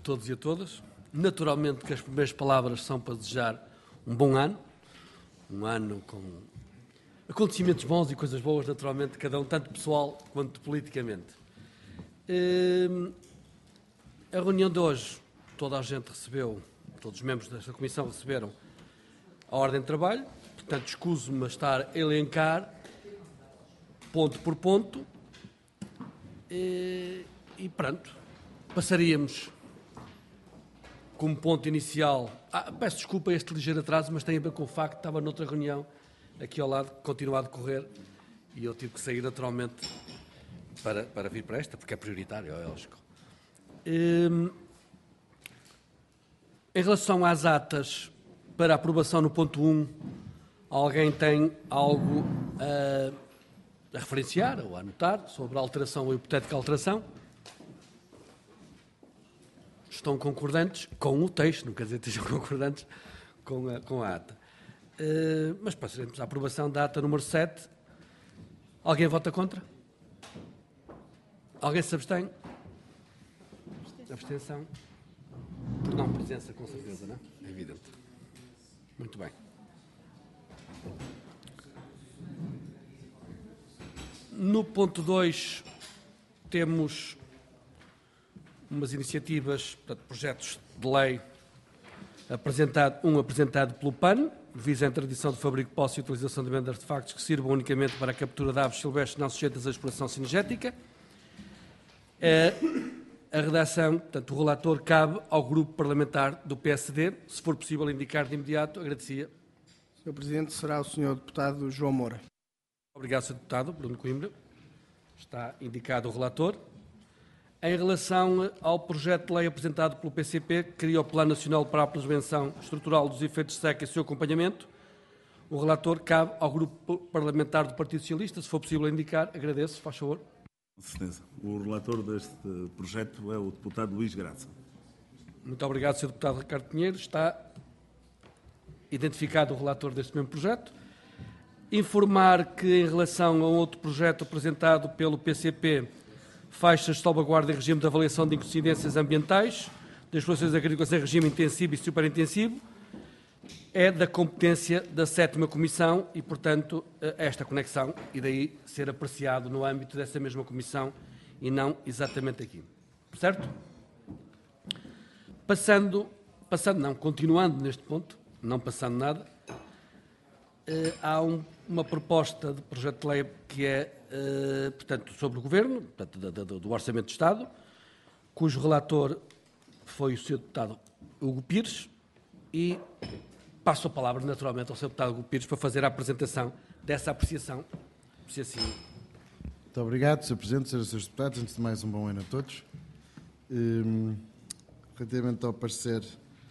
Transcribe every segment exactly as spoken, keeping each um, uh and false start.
todos e a todas. Naturalmente que as primeiras palavras são para desejar um bom ano, um ano com acontecimentos bons e coisas boas, naturalmente, de cada um, tanto pessoal quanto politicamente. A reunião de hoje, toda a gente recebeu, todos os membros desta comissão receberam a ordem de trabalho, portanto, escuso-me a estar a elencar ponto por ponto e, e pronto, passaríamos como ponto inicial. Ah, peço desculpa este ligeiro atraso, mas tem a ver com o facto que estava noutra reunião aqui ao lado, que continua a decorrer, e eu tive que sair naturalmente para, para vir para esta, porque é prioritário, é lógico. Hum, em relação às atas, para aprovação no ponto um, alguém tem algo a, a referenciar ou a anotar sobre a alteração ou hipotética alteração? Estão concordantes com o texto, não quer dizer que estejam concordantes com a, com a ata. Uh, mas passaremos à aprovação da ata número sete. Alguém vota contra? Alguém se abstém? Abstenção? Por não presença, com certeza, não é? É evidente. Muito bem. No ponto dois temos umas iniciativas, portanto, projetos de lei, apresentado, um apresentado pelo P A N, visa a interdição de fabrico, posse e utilização de vendas de artefactos que sirvam unicamente para a captura de aves silvestres não sujeitas à exploração cinegética. A, a redação, portanto, o relator cabe ao grupo parlamentar do P S D. Se for possível indicar de imediato, agradecia. senhor Presidente, será o senhor deputado João Moura. Obrigado, senhor Deputado Bruno Coimbra. Está indicado o relator. Em relação ao projeto de lei apresentado pelo P C P, que cria o Plano Nacional para a Prevenção Estrutural dos Efeitos de Seca e seu acompanhamento, o relator cabe ao Grupo Parlamentar do Partido Socialista. Se for possível indicar, agradeço, faz favor. Com certeza. O relator deste projeto é o deputado Luís Graça. Muito obrigado, senhor Deputado Ricardo Pinheiro. Está identificado o relator deste mesmo projeto. Informar que, em relação a um outro projeto apresentado pelo P C P, faixas de salvaguarda em regime de avaliação de incidências ambientais, das explorações agrícolas em regime intensivo e superintensivo, é da competência da sétima Comissão e, portanto, esta conexão, e daí ser apreciado no âmbito dessa mesma Comissão e não exatamente aqui. Certo? Passando, passando não, continuando neste ponto, não passando nada, há um, uma proposta de projeto de lei que é, uh, portanto, sobre o Governo, portanto, do, do, do Orçamento de Estado, cujo relator foi o senhor Deputado Hugo Pires, e passo a palavra, naturalmente, ao senhor Deputado Hugo Pires para fazer a apresentação dessa apreciação, se assim. Muito obrigado, senhor Presidente, senhores e senhores deputados. Antes de mais, um bom ano a todos. Um, relativamente ao parecer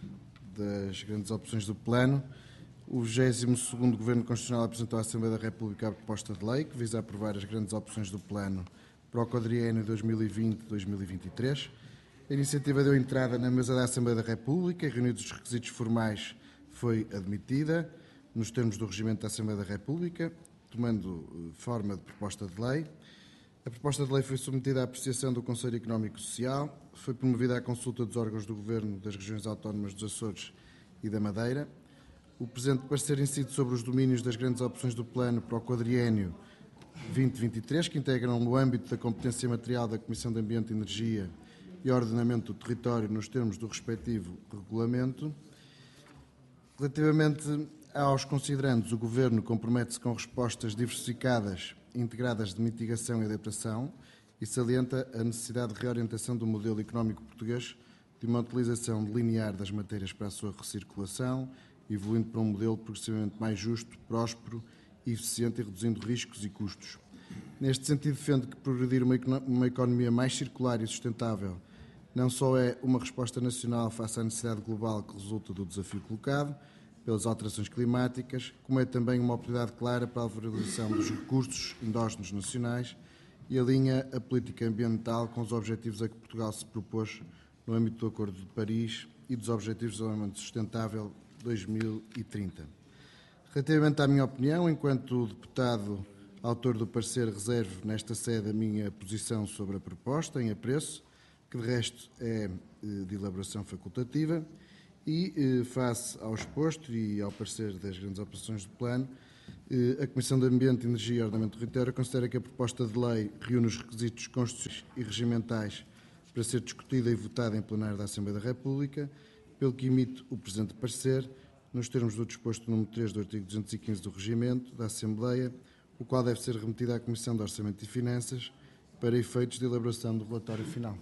das grandes opções do plano, o vigésimo segundo Governo Constitucional apresentou à Assembleia da República a proposta de lei que visa aprovar as grandes opções do plano para o quadriênio dois mil e vinte a dois mil e vinte e três. A iniciativa deu entrada na mesa da Assembleia da República e, reunidos os requisitos formais, foi admitida nos termos do regimento da Assembleia da República, tomando forma de proposta de lei. A proposta de lei foi submetida à apreciação do Conselho Económico e Social, foi promovida à consulta dos órgãos do Governo das regiões autónomas dos Açores e da Madeira. O presente parecer incide sobre os domínios das grandes opções do plano para o quadriênio vinte vinte e três, que integram o âmbito da competência material da Comissão de Ambiente e Energia e Ordenamento do Território nos termos do respectivo regulamento. Relativamente aos considerandos, o Governo compromete-se com respostas diversificadas, integradas de mitigação e adaptação e salienta a necessidade de reorientação do modelo económico português de uma utilização linear das matérias para a sua recirculação, evoluindo para um modelo progressivamente mais justo, próspero e eficiente e reduzindo riscos e custos. Neste sentido, defende que progredir uma, uma economia mais circular e sustentável não só é uma resposta nacional face à necessidade global que resulta do desafio colocado pelas alterações climáticas, como é também uma oportunidade clara para a valorização dos recursos endógenos nacionais e alinha a política ambiental com os objetivos a que Portugal se propôs no âmbito do Acordo de Paris e dos Objetivos de Desenvolvimento Sustentável dois mil e trinta. Relativamente à minha opinião, enquanto deputado autor do parecer, reservo nesta sede a minha posição sobre a proposta, em apreço, que de resto é de elaboração facultativa e, face ao exposto e ao parecer das grandes operações do plano, a Comissão de Ambiente, Energia e Ordenamento do Território considera que a proposta de lei reúne os requisitos constitucionais e regimentais para ser discutida e votada em plenário da Assembleia da República, pelo que emite o presente parecer, nos termos do disposto número três do artigo duzentos e quinze do Regimento da Assembleia, o qual deve ser remetido à Comissão de Orçamento e Finanças para efeitos de elaboração do relatório final.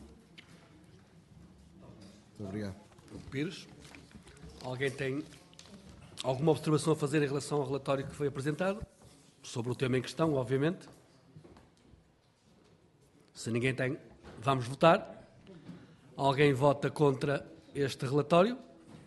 Muito obrigado. Pires, alguém tem alguma observação a fazer em relação ao relatório que foi apresentado? Sobre o tema em questão, obviamente. Se ninguém tem, vamos votar. Alguém vota contra este relatório?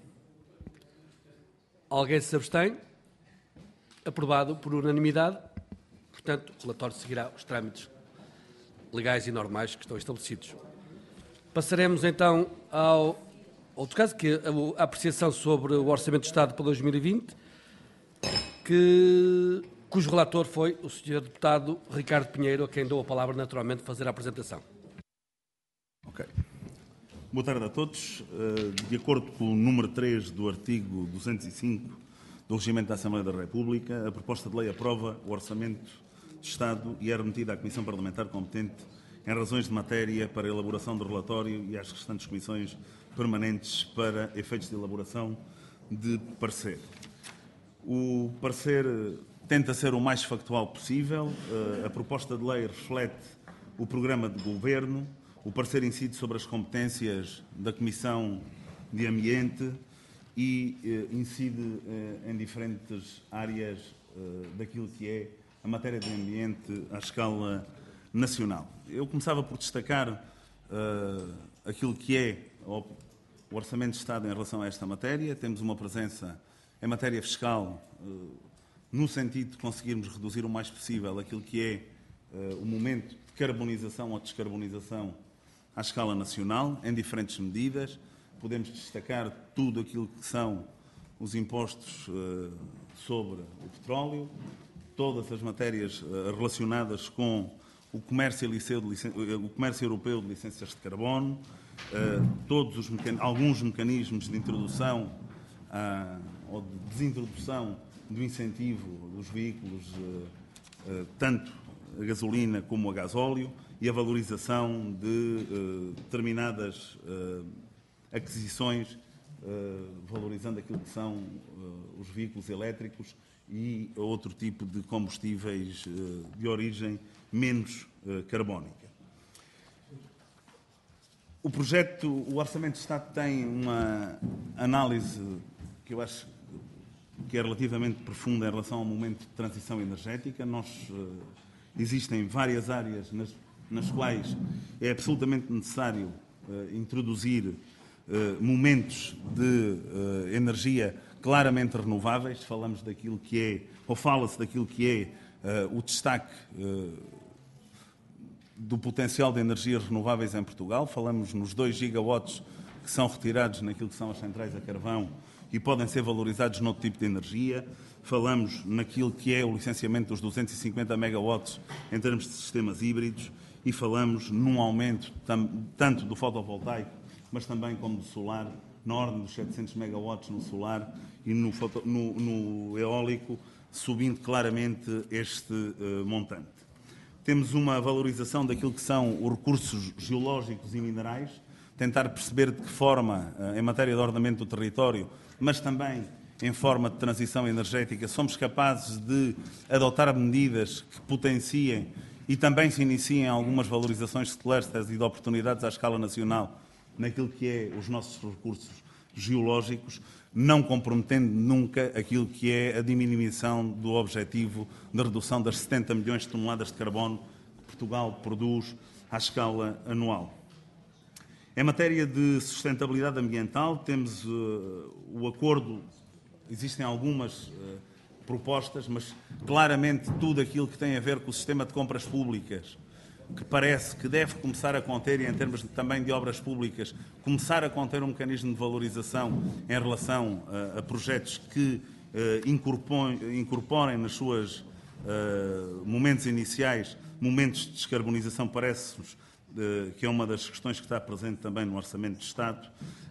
Alguém se abstém? Aprovado por unanimidade. Portanto, o relatório seguirá os trâmites legais e normais que estão estabelecidos. Passaremos então ao outro caso, que é a apreciação sobre o Orçamento de Estado para dois mil e vinte, que, cujo relator foi o senhor deputado Ricardo Pinheiro, a quem dou a palavra naturalmente para fazer a apresentação. Ok. Boa tarde a todos. De acordo com o número três do artigo duzentos e cinco do Regimento da Assembleia da República, a proposta de lei aprova o Orçamento de Estado e é remetida à Comissão Parlamentar competente em razões de matéria para a elaboração do relatório e às restantes comissões permanentes para efeitos de elaboração de parecer. O parecer tenta ser o mais factual possível. A proposta de lei reflete o programa de governo. O parecer incide sobre as competências da Comissão de Ambiente e eh, incide eh, em diferentes áreas eh, daquilo que é a matéria de ambiente à escala nacional. Eu começava por destacar eh, aquilo que é o Orçamento de Estado em relação a esta matéria. Temos uma presença em matéria fiscal eh, no sentido de conseguirmos reduzir o mais possível aquilo que é eh, o momento de carbonização ou descarbonização à escala nacional, em diferentes medidas. Podemos destacar tudo aquilo que são os impostos uh, sobre o petróleo, todas as matérias uh, relacionadas com o comércio, liceu de licen... o comércio europeu de licenças de carbono, uh, todos os mecan... alguns mecanismos de introdução uh, ou de desintrodução do incentivo dos veículos, uh, uh, tanto a gasolina como a gasóleo, e a valorização de uh, determinadas uh, aquisições, uh, valorizando aquilo que são uh, os veículos elétricos e outro tipo de combustíveis uh, de origem menos uh, carbónica. O projeto, o Orçamento de Estado tem uma análise que eu acho que é relativamente profunda em relação ao momento de transição energética. Nós, uh, existem várias áreas nas nas quais é absolutamente necessário uh, introduzir uh, momentos de uh, energia claramente renováveis. Falamos daquilo que é, ou fala-se daquilo que é uh, o destaque uh, do potencial de energias renováveis em Portugal. Falamos nos dois gigawatts que são retirados naquilo que são as centrais a carvão e podem ser valorizados noutro tipo de energia. Falamos naquilo que é o licenciamento dos duzentos e cinquenta megawatts em termos de sistemas híbridos. E falamos num aumento tanto do fotovoltaico, mas também como do solar, na ordem dos setecentos megawatts no solar e no, foto, no, no eólico, subindo claramente este uh, montante. Temos uma valorização daquilo que são os recursos geológicos e minerais, tentar perceber de que forma, uh, em matéria de ordenamento do território, mas também em forma de transição energética, somos capazes de adotar medidas que potenciem e também se iniciem algumas valorizações de clusters e de oportunidades à escala nacional naquilo que é os nossos recursos geológicos, não comprometendo nunca aquilo que é a diminuição do objetivo de redução das setenta milhões de toneladas de carbono que Portugal produz à escala anual. Em matéria de sustentabilidade ambiental, temos uh, o acordo, existem algumas uh, propostas, mas claramente tudo aquilo que tem a ver com o sistema de compras públicas, que parece que deve começar a conter, e em termos de, também de obras públicas, começar a conter um mecanismo de valorização em relação uh, a projetos que uh, incorporem, incorporem nas suas uh, momentos iniciais momentos de descarbonização, parece-nos que é uma das questões que está presente também no Orçamento de Estado.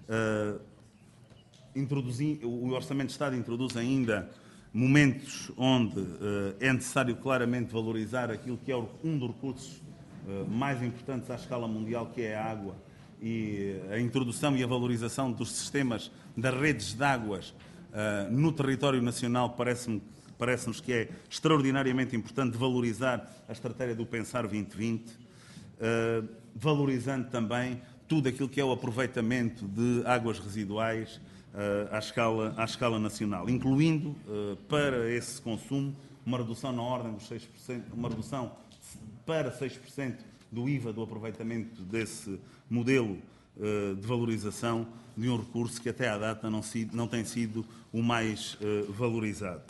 O Orçamento de Estado introduz ainda momentos onde é necessário claramente valorizar aquilo que é um dos recursos mais importantes à escala mundial, que é a água, e a introdução e a valorização dos sistemas das redes de águas no território nacional parece-me parece-nos que é extraordinariamente importante valorizar a estratégia do Pensar vinte vinte, uh, valorizando também tudo aquilo que é o aproveitamento de águas residuais uh, à, escala, à escala nacional, incluindo uh, para esse consumo uma redução na ordem dos seis por cento, uma redução para seis por cento do I V A do aproveitamento desse modelo uh, de valorização de um recurso que até à data não, si, não tem sido o mais uh, valorizado.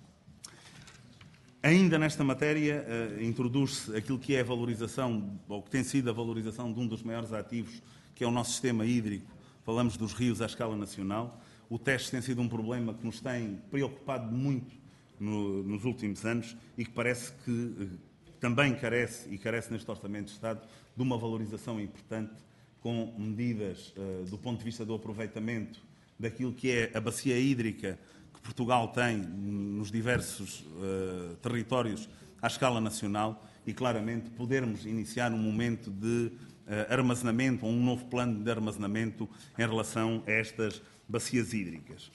Ainda nesta matéria, uh, introduz-se aquilo que é a valorização, ou que tem sido a valorização de um dos maiores ativos, que é o nosso sistema hídrico. Falamos dos rios à escala nacional. O teste tem sido um problema que nos tem preocupado muito no, nos últimos anos e que parece que uh, também carece, e carece neste Orçamento de Estado, de uma valorização importante, com medidas uh, do ponto de vista do aproveitamento daquilo que é a bacia hídrica Portugal tem nos diversos uh, territórios à escala nacional e, claramente, podermos iniciar um momento de uh, armazenamento, ou um novo plano de armazenamento em relação a estas bacias hídricas.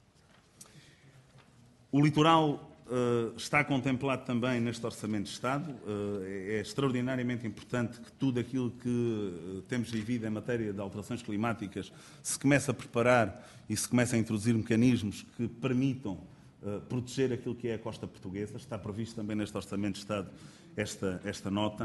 O litoral uh, está contemplado também neste Orçamento de Estado. Uh, é extraordinariamente importante que tudo aquilo que uh, temos vivido em matéria de alterações climáticas se comece a preparar e se começa a introduzir mecanismos que permitam uh, proteger aquilo que é a costa portuguesa. Está previsto também neste Orçamento de Estado esta, esta nota.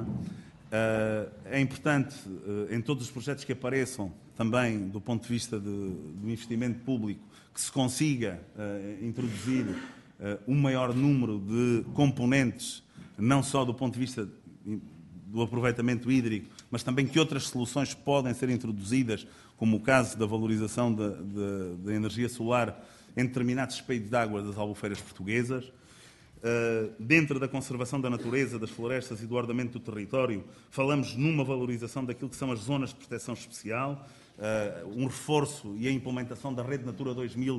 Uh, é importante, uh, em todos os projetos que apareçam, também do ponto de vista de, do investimento público, que se consiga uh, introduzir uh, um maior número de componentes, não só do ponto de vista do aproveitamento hídrico, mas também que outras soluções podem ser introduzidas, como o caso da valorização da, da, da energia solar em determinados espelhos de água das albufeiras portuguesas. Uh, dentro da conservação da natureza, das florestas e do ordenamento do território, falamos numa valorização daquilo que são as zonas de proteção especial, uh, um reforço e a implementação da Rede Natura dois mil uh,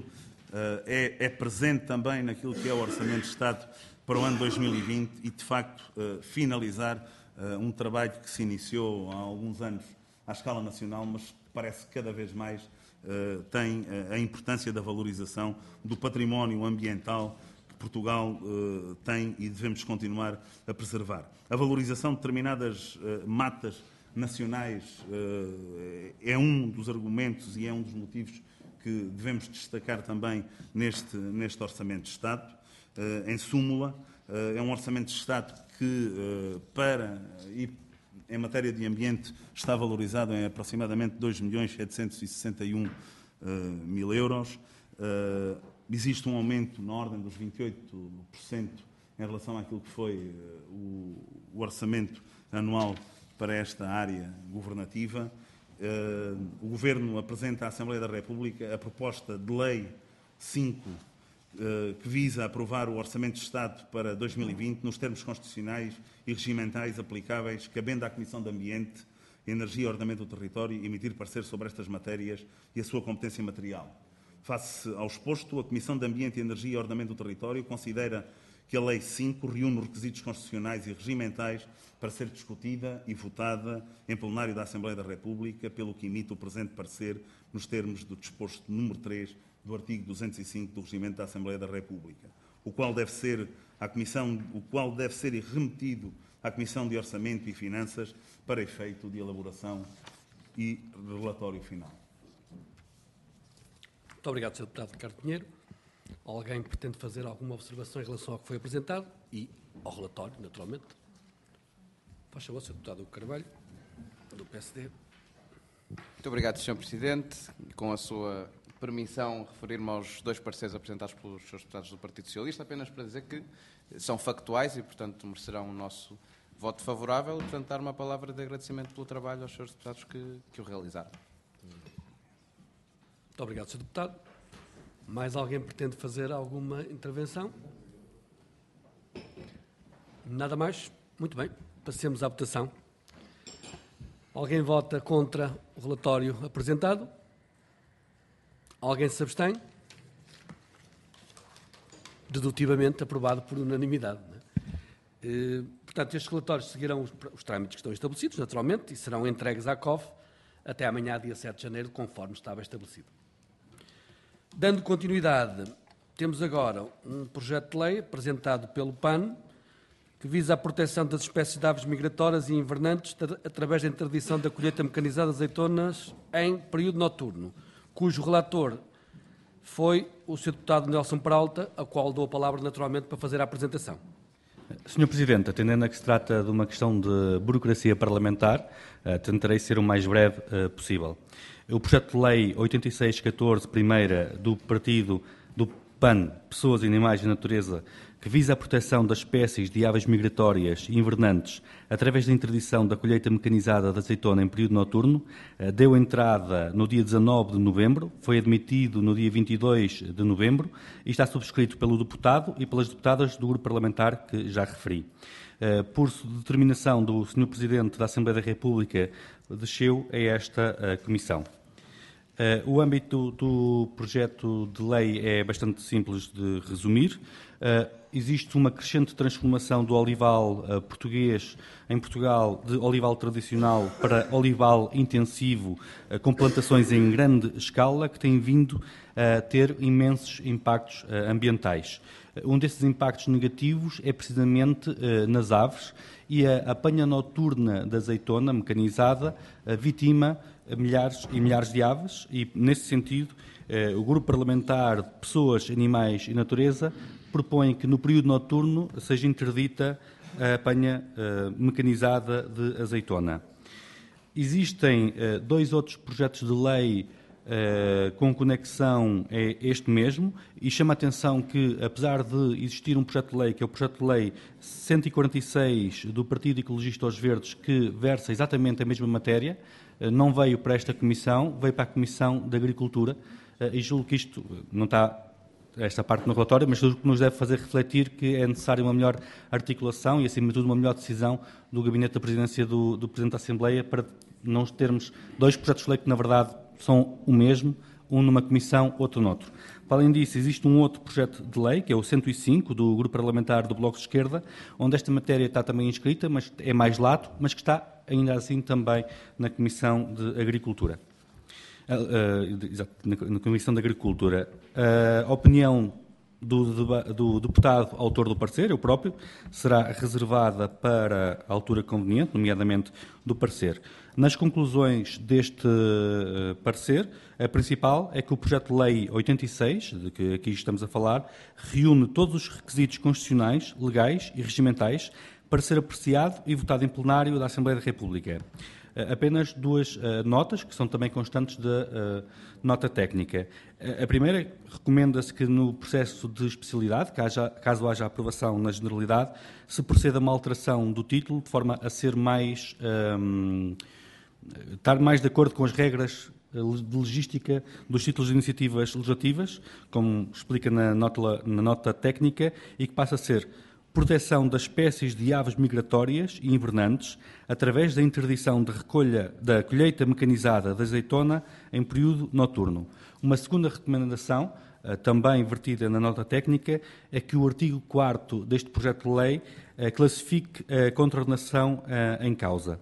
é, é presente também naquilo que é o Orçamento de Estado para o ano dois mil e vinte e, de facto, uh, finalizar uh, um trabalho que se iniciou há alguns anos à escala nacional, mas que parece que cada vez mais uh, tem uh, a importância da valorização do património ambiental que Portugal uh, tem e devemos continuar a preservar. A valorização de determinadas uh, matas nacionais uh, é um dos argumentos e é um dos motivos que devemos destacar também neste, neste Orçamento de Estado. Uh, em súmula, uh, é um Orçamento de Estado que, uh, para e em matéria de ambiente, está valorizado em aproximadamente dois milhões setecentos e sessenta e um mil euros. Uh, existe um aumento na ordem dos vinte e oito por cento em relação àquilo que foi uh, o, o orçamento anual para esta área governativa. Uh, o Governo apresenta à Assembleia da República a proposta de Lei cinco, uh, que visa aprovar o Orçamento de Estado para dois mil e vinte nos termos constitucionais e regimentais aplicáveis, cabendo à Comissão de Ambiente, Energia e Ordenamento do Território emitir parecer sobre estas matérias e a sua competência material. Face ao exposto, a Comissão de Ambiente, Energia e Ordenamento do Território considera que a Lei cinco reúne os requisitos constitucionais e regimentais para ser discutida e votada em plenário da Assembleia da República, pelo que emite o presente parecer nos termos do disposto número três do artigo duzentos e cinco do Regimento da Assembleia da República, o qual deve ser à Comissão, o qual deve ser remetido à Comissão de Orçamento e Finanças para efeito de elaboração e relatório final. Muito obrigado, senhor Deputado Ricardo Pinheiro. Alguém pretende fazer alguma observação em relação ao que foi apresentado e ao relatório, naturalmente? Faz favor, senhor Deputado Hugo Carvalho, do P S D. Muito obrigado, senhor Presidente. Com a sua permissão, referir-me aos dois pareceres apresentados pelos senhores deputados do Partido Socialista, apenas para dizer que são factuais e, portanto, merecerão o nosso voto favorável e, portanto, dar uma palavra de agradecimento pelo trabalho aos senhores deputados que, que o realizaram. Muito obrigado, senhor Deputado. Mais alguém pretende fazer alguma intervenção? Nada mais? Muito bem. Passemos à votação. Alguém vota contra o relatório apresentado? Alguém se abstém? Dedutivamente aprovado por unanimidade. Não é? Portanto, estes relatórios seguirão os, os trâmites que estão estabelecidos, naturalmente, e serão entregues à C O F até amanhã, dia sete de janeiro, conforme estava estabelecido. Dando continuidade, temos agora um projeto de lei apresentado pelo P A N, que visa a proteção das espécies de aves migratórias e invernantes através da interdição da colheita mecanizada de azeitonas em período noturno, cujo relator foi o senhor deputado Nelson Peralta, a qual dou a palavra naturalmente para fazer a apresentação. senhor Presidente, atendendo a que se trata de uma questão de burocracia parlamentar, tentarei ser o mais breve possível. O projeto de lei oitenta e seis catorze, primeira, do partido do P A N, Pessoas, Animais e Natureza, que visa a proteção das espécies de aves migratórias e invernantes através da interdição da colheita mecanizada de azeitona em período noturno, deu entrada no dia dezanove de novembro, foi admitido no dia vinte e dois de novembro e está subscrito pelo deputado e pelas deputadas do grupo parlamentar que já referi. Por determinação do senhor Presidente da Assembleia da República, desceu a esta comissão. O âmbito do projeto de lei é bastante simples de resumir. Existe uma crescente transformação do olival português em Portugal de olival tradicional para olival intensivo, com plantações em grande escala, que tem vindo a ter imensos impactos ambientais. Um desses impactos negativos é precisamente nas aves, e a apanha noturna da azeitona mecanizada vitima milhares e milhares de aves e, nesse sentido, o Grupo Parlamentar de Pessoas, Animais e Natureza propõe que no período noturno seja interdita a apanha mecanizada de azeitona. Existem dois outros projetos de lei Uh, com conexão é este mesmo, e chama a atenção que, apesar de existir um projeto de lei, que é o projeto de lei cento e quarenta e seis do Partido Ecologista aos Verdes, que versa exatamente a mesma matéria, uh, não veio para esta Comissão, veio para a Comissão de Agricultura, uh, e julgo que isto não está esta parte no relatório, mas julgo que nos deve fazer refletir que é necessária uma melhor articulação e, acima de tudo, uma melhor decisão do Gabinete da Presidência do, do Presidente da Assembleia, para não termos dois projetos de lei que, na verdade, são o mesmo, um numa comissão, outro noutro. Para além disso, existe um outro projeto de lei, que é o cento e cinco, do Grupo Parlamentar do Bloco de Esquerda, onde esta matéria está também inscrita, mas é mais lato, mas que está, ainda assim, também na Comissão de Agricultura. Uh, uh, exato, na, na Comissão de Agricultura. Uh, a opinião do, do deputado autor do parecer, eu próprio, será reservada para a altura conveniente, nomeadamente do parecer. Nas conclusões deste uh, parecer, a principal é que o projeto de lei oitenta e seis, de que aqui estamos a falar, reúne todos os requisitos constitucionais, legais e regimentais para ser apreciado e votado em plenário da Assembleia da República. Uh, apenas duas uh, notas, que são também constantes da uh, nota técnica. Uh, a primeira, recomenda-se que no processo de especialidade, que haja, caso haja aprovação na generalidade, se proceda a uma alteração do título, de forma a ser mais... Um, estar mais de acordo com as regras de legística dos títulos de iniciativas legislativas, como explica na nota, na nota técnica, e que passa a ser proteção das espécies de aves migratórias e invernantes através da interdição de recolha da colheita mecanizada da azeitona em período noturno. Uma segunda recomendação, também vertida na nota técnica, é que o artigo quarto deste projeto de lei classifique a contraordenação em causa.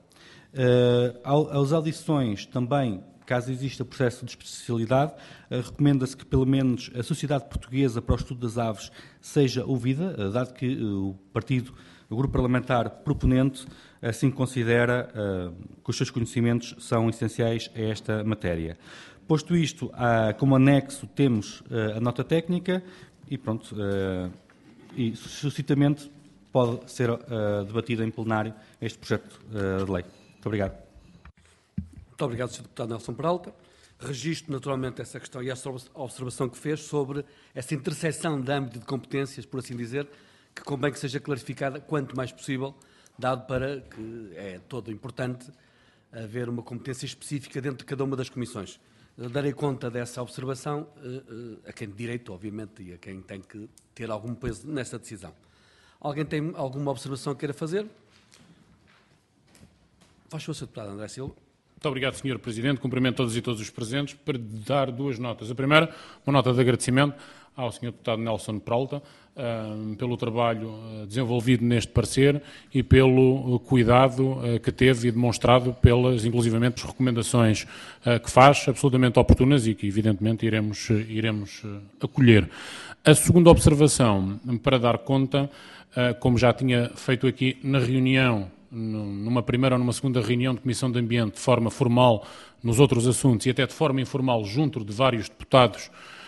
Uh, as audições também, caso exista processo de especialidade, uh, recomenda-se que pelo menos a Sociedade Portuguesa para o Estudo das Aves seja ouvida, uh, dado que uh, o partido, o grupo parlamentar proponente, assim considera uh, que os seus conhecimentos são essenciais a esta matéria. Posto isto, uh, como anexo temos uh, a nota técnica e pronto, uh, e suscitamente pode ser uh, debatido em plenário este projeto uh, de lei. Muito obrigado. Muito obrigado, senhor Deputado Nelson Peralta. Registro naturalmente essa questão e essa observação que fez sobre essa interseção de âmbito de competências, por assim dizer, que convém que seja clarificada quanto mais possível, dado para que é todo importante haver uma competência específica dentro de cada uma das comissões. Eu darei conta dessa observação a quem de direito, obviamente, e a quem tem que ter algum peso nessa decisão. Alguém tem alguma observação que queira fazer? Faz favor, senhor Deputado André Silva. Muito obrigado, senhor Presidente. Cumprimento todas e todos os presentes para dar duas notas. A primeira, uma nota de agradecimento ao senhor Deputado Nelson Peralta uh, pelo trabalho uh, desenvolvido neste parecer e pelo uh, cuidado uh, que teve e demonstrado pelas, inclusivamente, as recomendações uh, que faz, absolutamente oportunas e que, evidentemente, iremos, uh, iremos uh, acolher. A segunda observação, para dar conta, uh, como já tinha feito aqui na reunião, numa primeira ou numa segunda reunião de Comissão de Ambiente, de forma formal, nos outros assuntos, e até de forma informal, junto de vários deputados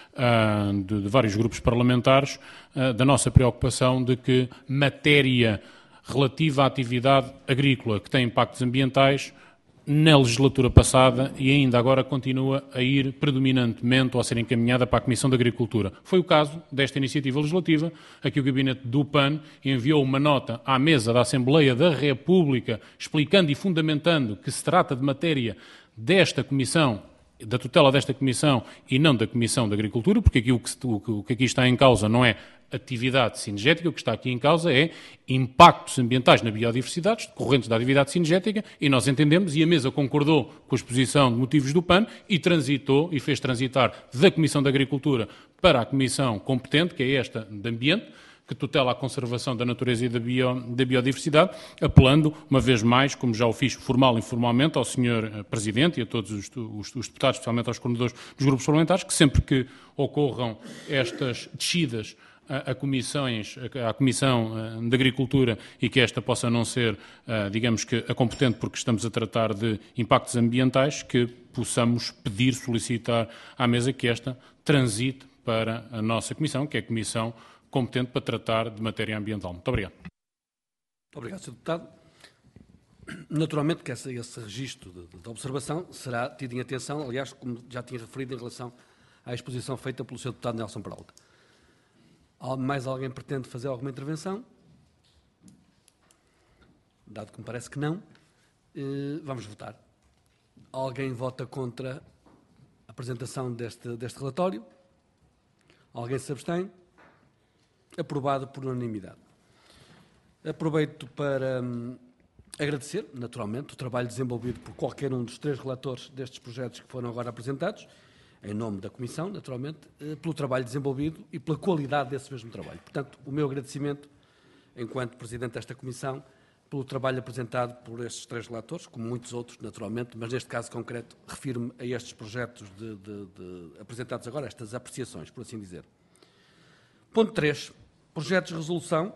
uh, de, de vários grupos parlamentares, uh, da nossa preocupação de que matéria relativa à atividade agrícola que tem impactos ambientais, na legislatura passada e ainda agora continua a ir predominantemente ou a ser encaminhada para a Comissão de Agricultura. Foi o caso desta iniciativa legislativa, a que o Gabinete do P A N enviou uma nota à mesa da Assembleia da República explicando e fundamentando que se trata de matéria desta Comissão, da tutela desta Comissão e não da Comissão de Agricultura, porque aqui o que, o que aqui está em causa não é atividade cinegética, o que está aqui em causa é impactos ambientais na biodiversidade decorrentes da atividade cinegética e nós entendemos, e a mesa concordou com a exposição de motivos do P A N e transitou e fez transitar da Comissão de Agricultura para a Comissão competente, que é esta de Ambiente, que tutela a conservação da natureza e da, bio, da biodiversidade, apelando, uma vez mais, como já o fiz formal e informalmente, ao senhor Presidente e a todos os, os, os deputados, especialmente aos coordenadores dos grupos parlamentares, que sempre que ocorram estas descidas a, a comissões, a, a Comissão de Agricultura e que esta possa não ser, digamos que, a competente porque estamos a tratar de impactos ambientais, que possamos pedir, solicitar à mesa que esta transite para a nossa Comissão, que é a Comissão competente para tratar de matéria ambiental. Muito obrigado. Muito obrigado, senhor Deputado. Naturalmente que esse, esse registro de, de observação será tido em atenção, aliás, como já tinha referido em relação à exposição feita pelo senhor Deputado Nelson Peralta. Mais alguém pretende fazer alguma intervenção? Dado que me parece que não, eh, vamos votar. Alguém vota contra a apresentação deste, deste relatório? Alguém se abstém? Aprovado por unanimidade. Aproveito para hum, agradecer, naturalmente, o trabalho desenvolvido por qualquer um dos três relatores destes projetos que foram agora apresentados, em nome da Comissão, naturalmente, eh, pelo trabalho desenvolvido e pela qualidade desse mesmo trabalho. Portanto, o meu agradecimento, enquanto Presidente desta Comissão, pelo trabalho apresentado por estes três relatores, como muitos outros, naturalmente, mas neste caso concreto, refiro-me a estes projetos de, de, de, apresentados agora, estas apreciações, por assim dizer. Ponto três. Projetos de resolução.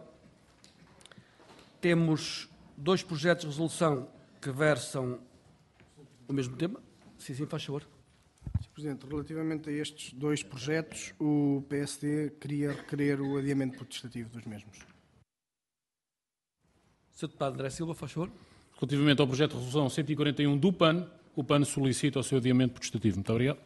Temos dois projetos de resolução que versam o mesmo tema. Sim, sim, faz favor. senhor Presidente, relativamente a estes dois projetos, o P S D queria requerer o adiamento protestativo dos mesmos. senhor Deputado André Silva, faz favor. Relativamente ao projeto de resolução cento e quarenta e um do P A N, o P A N solicita o seu adiamento protestativo. Muito obrigado.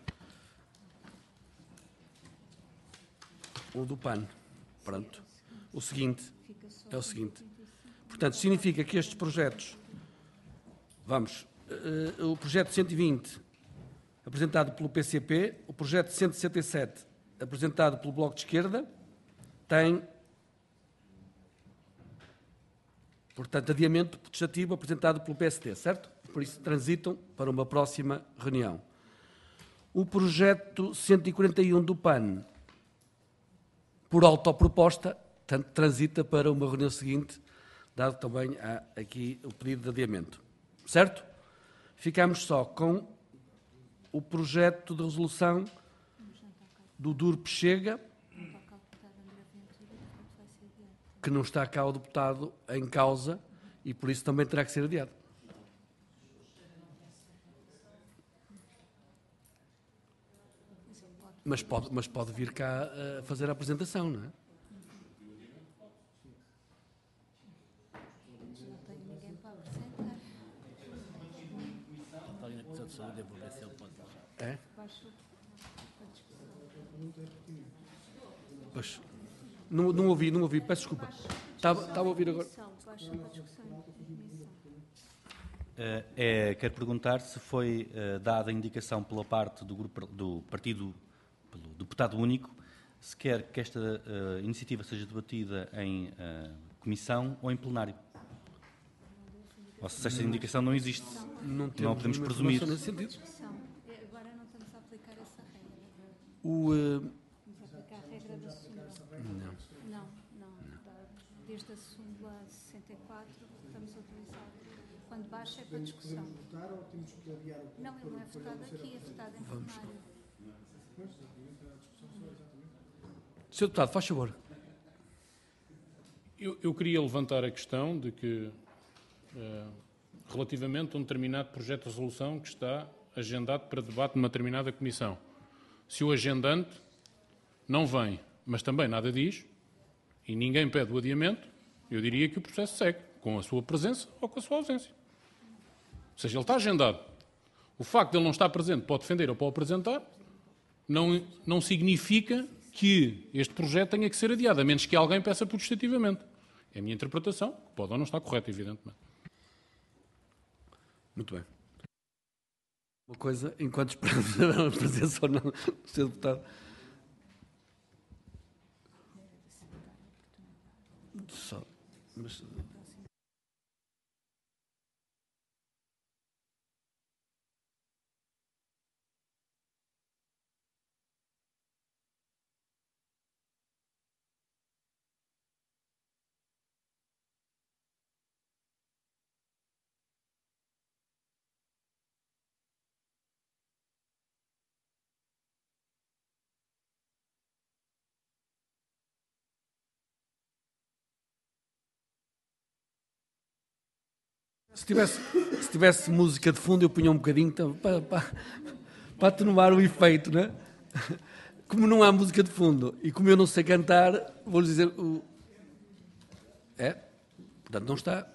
O do P A N. Pronto. O seguinte, é o seguinte. Portanto, significa que estes projetos, vamos, uh, o projeto cento e vinte, apresentado pelo P C P, o projeto cento e sessenta e sete, apresentado pelo Bloco de Esquerda, tem, portanto, adiamento protestativo apresentado pelo P S D, certo? Por isso, transitam para uma próxima reunião. O projeto cento e quarenta e um do P A N, por autoproposta, tanto transita para uma reunião seguinte, dado também há aqui o pedido de adiamento. Certo? Ficamos só com o projeto de resolução do DURP Chega, que não está cá o deputado em causa e por isso também terá que ser adiado. Mas pode, mas pode vir cá a fazer a apresentação, não é? É? Pois. Não, não ouvi, não ouvi, peço desculpa. Estava, estava a ouvir agora. Uh, é, quero perguntar se foi uh, dada a indicação pela parte do, grupo, do partido, pelo deputado único, se quer que esta uh, iniciativa seja debatida em uh, comissão ou em plenário. Ou se esta indicação não existe, Não, não podemos presumir. Nesse sentido. Agora não estamos a aplicar essa regra. O, eh, Estamos a aplicar a regra da súmula. não. Não, não. Da- Desde a súmula sessenta e quatro estamos a utilizar. Quando baixa é para discussão. Não, ele não é votado aqui, é votado em plenário. senhor Deputado, faz favor. Eu, eu queria levantar a questão de que, eh, relativamente a um determinado projeto de resolução que está agendado para debate numa determinada comissão, se o agendante não vem, mas também nada diz, e ninguém pede o adiamento, eu diria que o processo segue, com a sua presença ou com a sua ausência. Ou seja, ele está agendado. O facto de ele não estar presente para o defender ou para o apresentar não, não significa que este projeto tenha que ser adiado, a menos que alguém peça protestativamente. É a minha interpretação, que pode ou não estar correta, evidentemente. Muito bem. Uma coisa, enquanto esperamos a presença ou não do senhor Deputado. Só, mas... Se tivesse, se tivesse música de fundo, eu punha um bocadinho então, para, para, para atenuar o efeito, não é? Como não há música de fundo e como eu não sei cantar, vou-lhe dizer... O... É? Portanto, não está.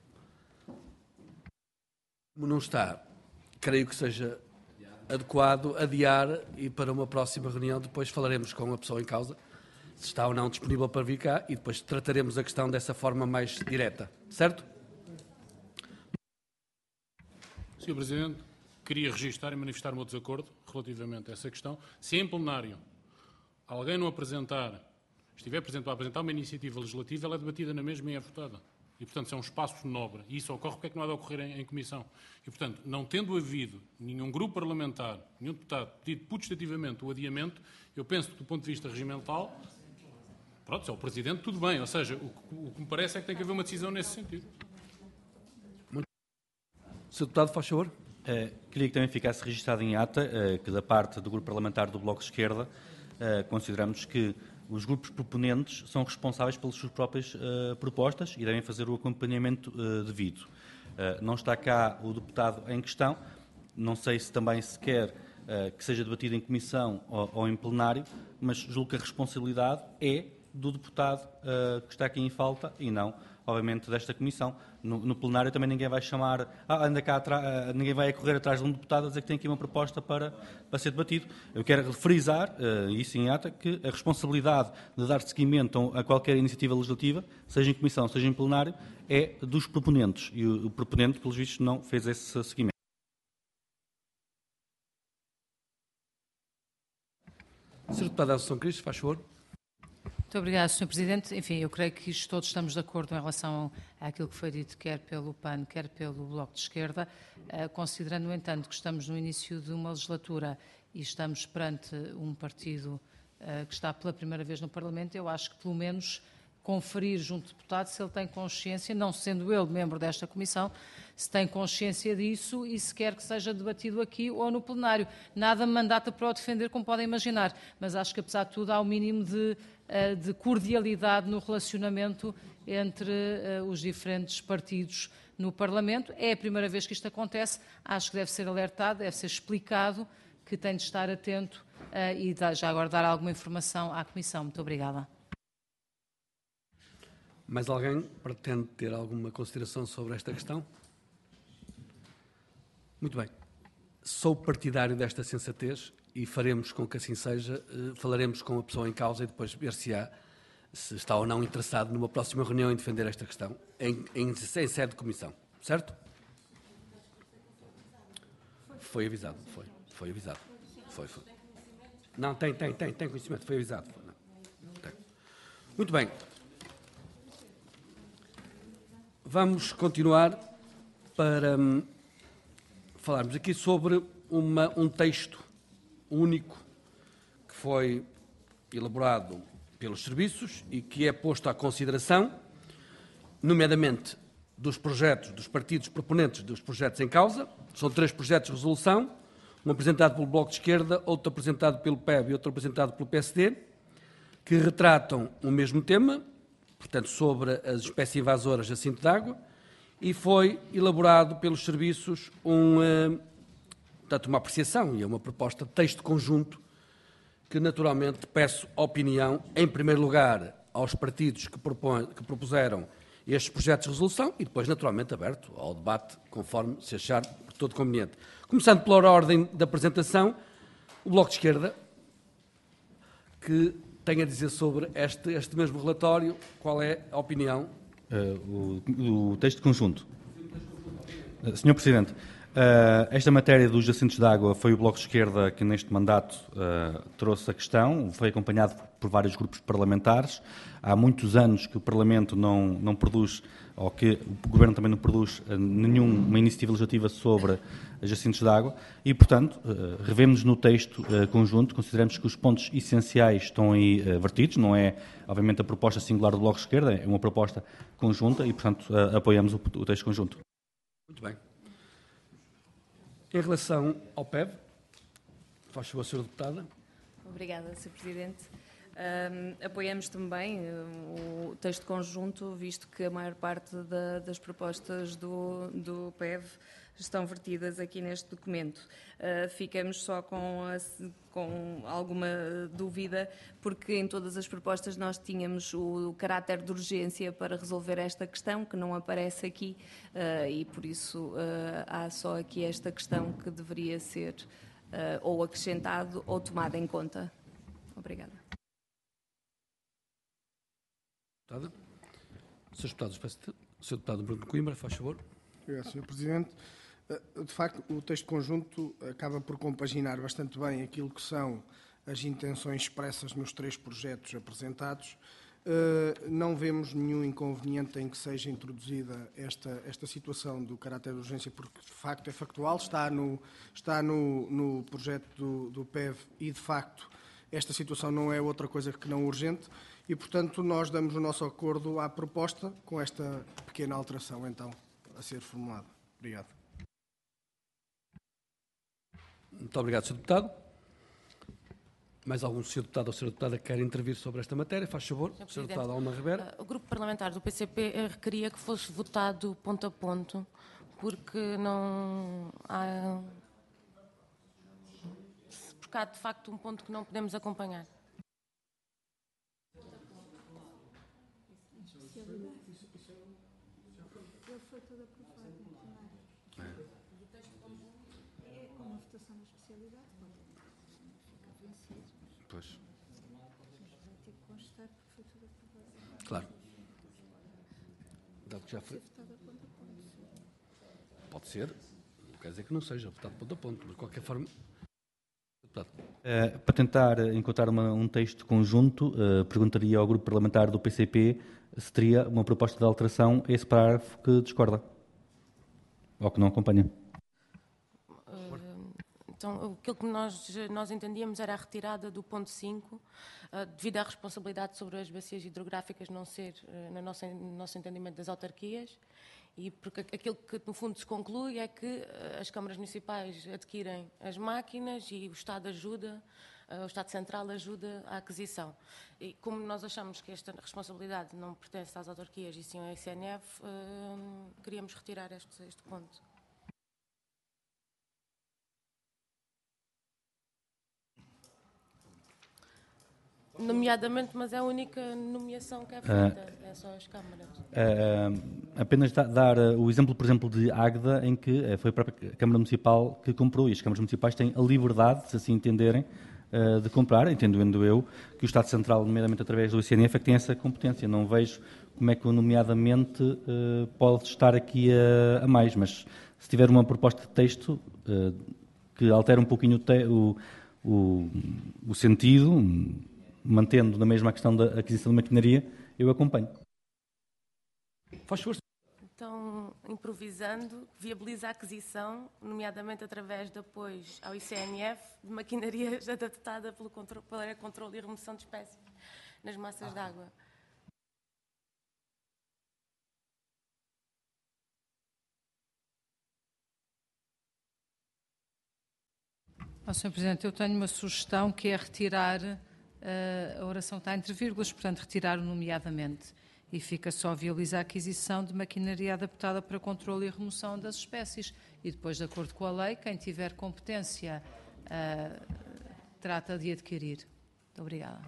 Como não está, creio que seja adequado adiar e para uma próxima reunião depois falaremos com a pessoa em causa, se está ou não disponível para vir cá e depois trataremos a questão dessa forma mais direta. Certo? senhor Presidente, queria registar e manifestar o meu desacordo relativamente a essa questão. Se em plenário alguém não apresentar, estiver presente para apresentar uma iniciativa legislativa, ela é debatida na mesma e é votada. E, portanto, isso é um espaço nobre. E isso ocorre porque é que não há de ocorrer em, em comissão. E, portanto, não tendo havido nenhum grupo parlamentar, nenhum deputado pedido putestativamente o adiamento, eu penso que, do ponto de vista regimental, pronto, se é o Presidente, tudo bem. Ou seja, o, o que me parece é que tem que haver uma decisão nesse sentido. senhor Deputado, faz favor. Uh, queria que também ficasse registado em ata uh, que da parte do Grupo Parlamentar do Bloco de Esquerda uh, consideramos que os grupos proponentes são responsáveis pelas suas próprias uh, propostas e devem fazer o acompanhamento uh, devido. Uh, não está cá o deputado em questão, não sei se também se quer uh, que seja debatido em comissão ou, ou em plenário, mas julgo que a responsabilidade é do deputado uh, que está aqui em falta e não, obviamente, desta comissão. No, no plenário também ninguém vai chamar, ah, anda cá atrás, ninguém vai correr atrás de um deputado a dizer que tem aqui uma proposta para, para ser debatido. Eu quero frisar, uh, isso em ata, que a responsabilidade de dar seguimento a qualquer iniciativa legislativa, seja em comissão, seja em plenário, é dos proponentes. E o, o proponente, pelos vistos, não fez esse seguimento. senhor Deputado Assunção Cristos, faz favor. Muito obrigada, senhor Presidente. Enfim, eu creio que isto todos estamos de acordo em relação àquilo que foi dito, quer pelo P A N, quer pelo Bloco de Esquerda, considerando, no entanto, que estamos no início de uma legislatura e estamos perante um partido que está pela primeira vez no Parlamento, eu acho que, pelo menos, conferir junto ao deputado se ele tem consciência, não sendo ele membro desta comissão, se tem consciência disso e se quer que seja debatido aqui ou no plenário. Nada me mandata para o defender, como podem imaginar, mas acho que, apesar de tudo, há um mínimo de, de cordialidade no relacionamento entre os diferentes partidos no Parlamento. É a primeira vez que isto acontece, acho que deve ser alertado, deve ser explicado, que tem de estar atento e já agora dar alguma informação à Comissão. Muito obrigada. Mais alguém pretende ter alguma consideração sobre esta questão? Muito bem. Sou partidário desta sensatez e faremos com que assim seja. Falaremos com a pessoa em causa e depois ver se há, se está ou não interessado numa próxima reunião em defender esta questão, em, em, em sede de comissão. Certo? Foi avisado. Foi. Foi avisado. Foi, foi. Não, tem, tem, tem, tem conhecimento. Foi avisado. Foi, não. Tem. Muito bem. Vamos continuar para hum, falarmos aqui sobre uma, um texto único que foi elaborado pelos serviços e que é posto à consideração, nomeadamente dos projetos, dos partidos proponentes dos projetos em causa. São três projetos de resolução, um apresentado pelo Bloco de Esquerda, outro apresentado pelo P E B e outro apresentado pelo P S D, que retratam o mesmo tema, portanto, sobre as espécies invasoras de jacinto de água, e foi elaborado pelos serviços um, uh, portanto, uma apreciação e uma proposta de texto conjunto que, naturalmente, peço opinião, em primeiro lugar, aos partidos que, propõem, que propuseram estes projetos de resolução e depois, naturalmente, aberto ao debate, conforme se achar por todo conveniente. Começando pela ordem da apresentação, o Bloco de Esquerda, que tem a dizer sobre este, este mesmo relatório, qual é a opinião? Uh, o, o texto conjunto. Uh, senhor Presidente, uh, esta matéria dos jacintos de água foi o Bloco de Esquerda que neste mandato uh, trouxe a questão, foi acompanhado por vários grupos parlamentares. Há muitos anos que o Parlamento não, não produz, ou que o Governo também não produz uh, nenhuma iniciativa legislativa sobre jacintos de água e, portanto, uh, revemos no texto uh, conjunto, consideramos que os pontos essenciais estão aí uh, vertidos, não é, obviamente, a proposta singular do Bloco de Esquerda, é uma proposta conjunta e, portanto, uh, apoiamos o, o texto conjunto. Muito bem. Em relação ao P E B, faz favor, senhora Deputada. Obrigada, senhor Presidente. Um, apoiamos também um, o texto conjunto, visto que a maior parte da, das propostas do, do P E V estão vertidas aqui neste documento. Uh, ficamos só com, a, com alguma dúvida, porque em todas as propostas nós tínhamos o, o caráter de urgência para resolver esta questão, que não aparece aqui, uh, e por isso uh, há só aqui esta questão que deveria ser uh, ou acrescentado ou tomada em conta. Obrigada. Deputada. senhor Deputado, senhor Deputado Bruno Coimbra, faz favor. Obrigado, senhor Presidente. De facto, o texto conjunto acaba por compaginar bastante bem aquilo que são as intenções expressas nos três projetos apresentados. Não vemos nenhum inconveniente em que seja introduzida esta, esta situação do caráter de urgência, porque de facto é factual, está no, está no, no projeto do, do P E V e de facto esta situação não é outra coisa que não urgente e, portanto, nós damos o nosso acordo à proposta com esta pequena alteração, então, a ser formulada. Obrigado. Muito obrigado, senhor Deputado. Mais algum senhor Deputado ou senhora Deputada que quer intervir sobre esta matéria? Faz favor, senhor Deputado Alma Ribeiro. O Grupo Parlamentar do P C P requeria que fosse votado ponto a ponto, porque não há... porque há, de facto, um ponto que não podemos acompanhar. Ele foi todo aprovado no plenário. É uma votação da especialidade, pode ficar vencido. Pois. Vai ter que constar porque foi tudo aprovado. Claro. Dado que já foi. Pode ser. Não quer dizer que não seja votado ponto a ponto, mas de qualquer forma. Uh, para tentar encontrar uma, um texto conjunto, uh, perguntaria ao grupo parlamentar do P C P se teria uma proposta de alteração a esse parágrafo que discorda ou que não acompanha. Uh, então, aquilo que nós, nós entendíamos era a retirada do ponto cinco, uh, devido à responsabilidade sobre as bacias hidrográficas não ser, uh, no, nosso, no nosso entendimento, das autarquias, e porque aquilo que, no fundo, se conclui é que as câmaras municipais adquirem as máquinas e o Estado ajuda, o Estado Central ajuda a aquisição. E como nós achamos que esta responsabilidade não pertence às autarquias e sim ao I C N F, queríamos retirar este, este ponto. Nomeadamente, mas é a única nomeação que é feita, uh, é só as câmaras. Uh, apenas da, dar uh, o exemplo, por exemplo, de Águeda, em que uh, foi a própria Câmara Municipal que comprou, e as câmaras municipais têm a liberdade, se assim entenderem, uh, de comprar, entendendo eu, que o Estado Central, nomeadamente através do I C N F, é que tem essa competência. Não vejo como é que, nomeadamente, uh, pode estar aqui a, a mais, mas se tiver uma proposta de texto uh, que altera um pouquinho o, te, o, o, o sentido, mantendo na mesma a questão da aquisição de maquinaria, eu acompanho. Faz força. Então, improvisando, viabiliza a aquisição, nomeadamente através de apoios ao I C N F, de maquinaria adaptada pelo controle, para controle e remoção de espécies nas massas de água. Oh, senhor Presidente, eu tenho uma sugestão que é retirar uh, a oração que está entre vírgulas, portanto, retirar o nomeadamente. E fica só viabilizar a aquisição de maquinaria adaptada para controle e remoção das espécies. E depois, de acordo com a lei, quem tiver competência uh, trata de adquirir. Muito obrigada.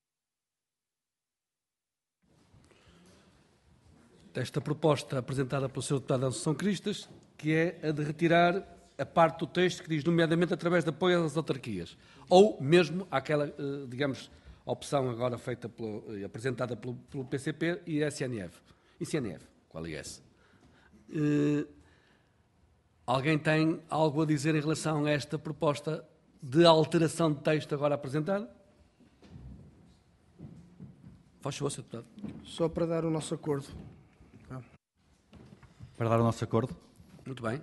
Esta proposta apresentada pelo senhor deputado Assunção Cristas, que é a de retirar a parte do texto que diz, nomeadamente, através de apoio às autarquias. Ou mesmo aquela, uh, digamos, opção agora feita pelo, apresentada pelo, pelo P C P e S N F. I C N F, qual é esse? Uh, alguém tem algo a dizer em relação a esta proposta de alteração de texto agora apresentada? Faz favor, senhor Deputado. Só para dar o nosso acordo. Ah. Para dar o nosso acordo. Muito bem.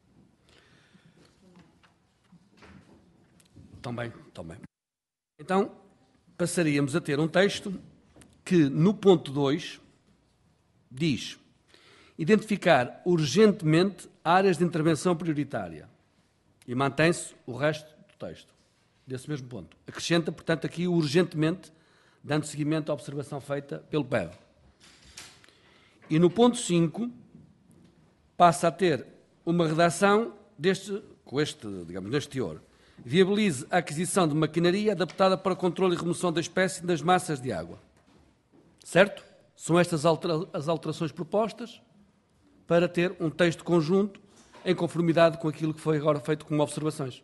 Também, também. Então, passaríamos a ter um texto que, no ponto dois, diz identificar urgentemente áreas de intervenção prioritária e mantém-se o resto do texto, desse mesmo ponto. Acrescenta, portanto, aqui o urgentemente, dando seguimento à observação feita pelo P E V. E no ponto cinco, passa a ter uma redação deste, com este, digamos, neste teor. Viabilize a aquisição de maquinaria adaptada para controle e remoção da espécie das massas de água. Certo? São estas altera- as alterações propostas para ter um texto conjunto em conformidade com aquilo que foi agora feito como observações.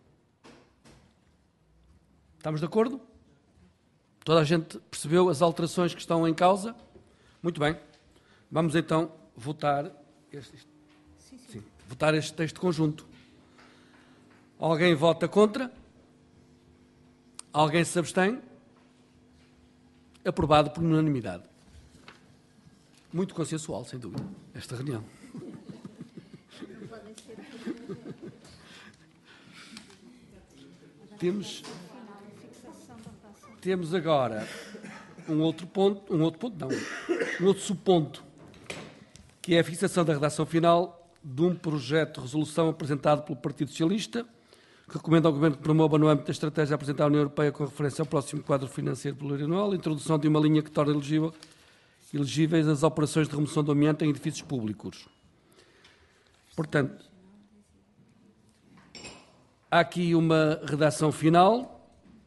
Estamos de acordo? Toda a gente percebeu as alterações que estão em causa? Muito bem. Vamos então votar este, sim, sim. Sim, votar este texto conjunto. Alguém vota contra? Alguém se abstém? Aprovado por unanimidade. Muito consensual, sem dúvida, esta reunião. Temos, temos agora um outro ponto, um outro ponto não, um outro subponto, que é a fixação da redação final de um projeto de resolução apresentado pelo Partido Socialista, que recomenda ao Governo que promova no âmbito da estratégia apresentada à União Europeia com referência ao próximo quadro financeiro plurianual a introdução de uma linha que torna elegível, elegíveis as operações de remoção do amianto em edifícios públicos. Portanto, há aqui uma redação final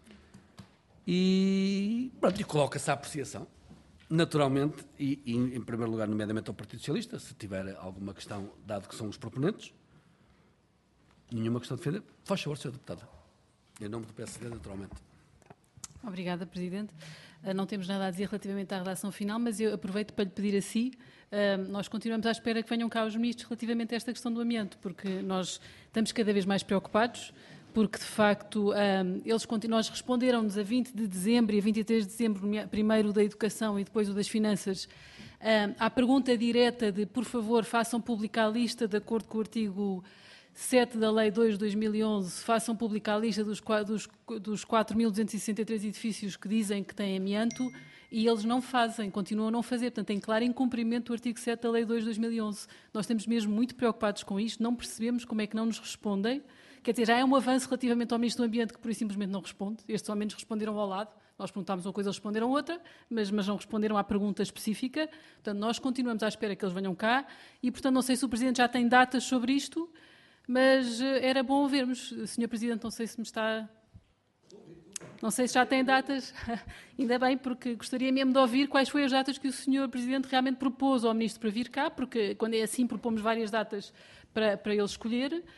e, pronto, e coloca-se à apreciação, naturalmente, e, e em primeiro lugar, nomeadamente ao Partido Socialista, se tiver alguma questão, dado que são os proponentes. Nenhuma questão de defender. Faz favor, senhor Deputado. Em nome do P S D, naturalmente. Obrigada, Presidente. Não temos nada a dizer relativamente à redação final, mas eu aproveito para lhe pedir a si, nós continuamos à espera que venham cá os ministros relativamente a esta questão do amianto, porque nós estamos cada vez mais preocupados, porque, de facto, eles continuam, nós responderam-nos a vinte de dezembro e a vinte e três de dezembro, primeiro o da Educação e depois o das Finanças, à pergunta direta de, por favor, façam pública a lista, de acordo com o artigo sete da Lei dois de dois mil e onze, façam pública a lista dos, dos, dos quatro mil duzentos e sessenta e três edifícios que dizem que têm amianto, e eles não fazem, continuam a não fazer. Portanto, em claro incumprimento do artigo sete da Lei dois de dois mil e onze. Nós estamos mesmo muito preocupados com isto, não percebemos como é que não nos respondem. Quer dizer, já é um avanço relativamente ao Ministro do Ambiente, que por isso simplesmente não responde. Estes ao menos responderam ao lado. Nós perguntámos uma coisa, eles responderam outra, mas, mas não responderam à pergunta específica. Portanto, nós continuamos à espera que eles venham cá e, portanto, não sei se o Presidente já tem datas sobre isto, mas era bom ouvirmos. senhor Presidente, não sei se me está... Não sei se já tem datas. Ainda bem, porque gostaria mesmo de ouvir quais foram as datas que o senhor Presidente realmente propôs ao Ministro para vir cá, porque quando é assim propomos várias datas para, para ele escolher.